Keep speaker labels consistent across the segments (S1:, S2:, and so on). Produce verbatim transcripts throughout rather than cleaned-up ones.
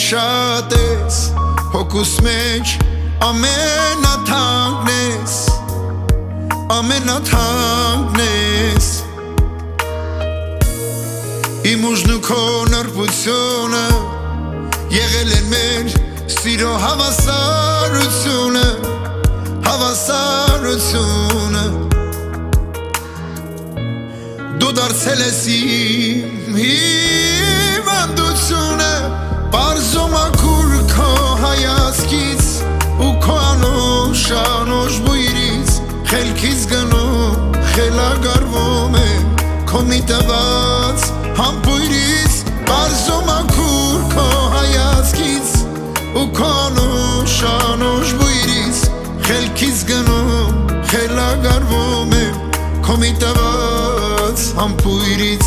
S1: շատ ես հոգուս մեջ ամենաթանկն ես ամենաթանկն ես Իմ ուժն ու քո նրբությունը եղել են մեր սիրո հավասարությունը հավասարությունը Դու դարձել ես իմ հիվանդությունը Պարզում ակուր քո հայացքից ու քո անուշ անուշ բույրից Խելքից գնում խելագարվում է քո մի տված համբույրից Պարզում ակուր քո հայացքից ու քո անուշ անուշ բույրից Խելքից գնում խելագարվում է քո մի տված համբույրից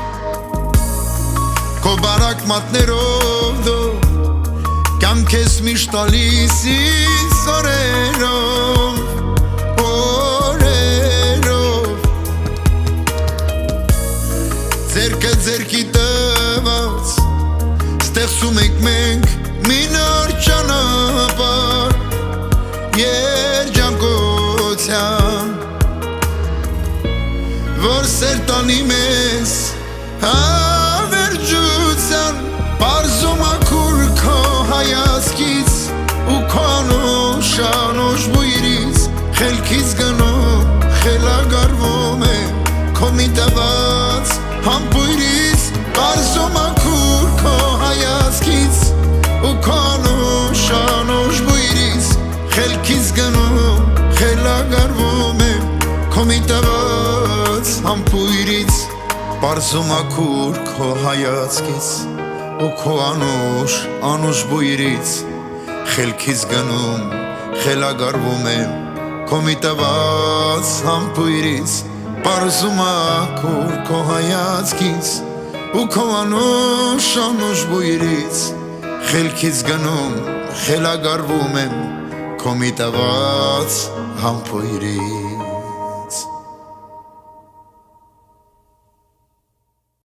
S1: Քո բարակ մատներով դու կյանք ես միշտ տալիս ինձ օրերով օրերով Ձերքը ձերքի տված ստեղծում ենք մենք մի նոր ճանապարհ երջանկության որ սեր տանի մեզ հավերժության Պարզում ակուր քո հայացքից ու քո անուշ անուշ բույրից Խելքից գնում խելագարվում է քո մի տված համբույրից Պարզում ակուր քո հայացքից ու քո անուշ անուշ բույրից Խելքից գնում խելագարվում է քո մի տված համբույրից Պարզում ակուր քո հայացքից ու քո անուշ անուշ բույրից Խելքից գնում խելագարվում եմ քո մի տված համբույրից Պարզում ակուր քո հայացքից ու քո անուշ անուշ բույրից Խելքից գնում խելագարվում եմ քո մի տված համբույրից